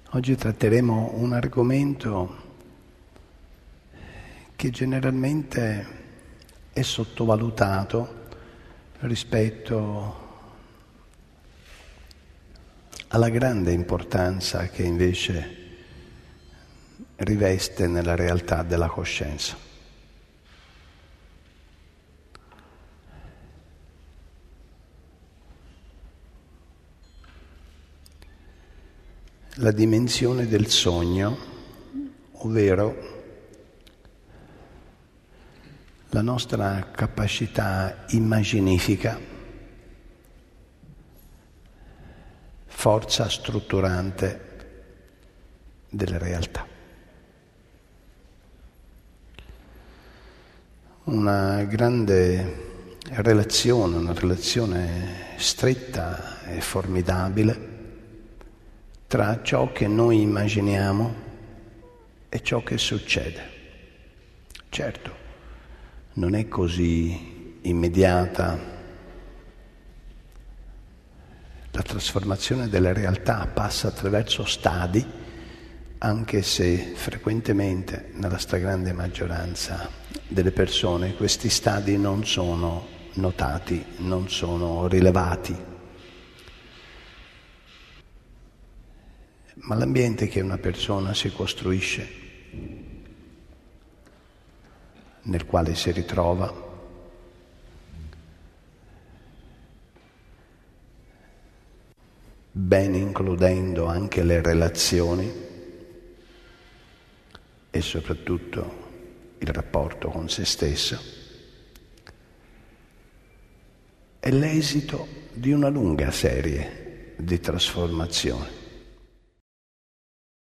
Oggi tratteremo un argomento che generalmente è sottovalutato rispetto alla grande importanza che invece riveste nella realtà della coscienza. La dimensione del sogno, ovvero la nostra capacità immaginifica, forza strutturante delle realtà. Una grande relazione, una relazione stretta e formidabile tra ciò che noi immaginiamo e ciò che succede. Certo, non è così immediata. La trasformazione della realtà passa attraverso stadi, anche se frequentemente, nella stragrande maggioranza delle persone, questi stadi non sono notati, non sono rilevati. Ma l'ambiente che una persona si costruisce, nel quale si ritrova, ben includendo anche le relazioni e soprattutto il rapporto con se stesso, è l'esito di una lunga serie di trasformazioni.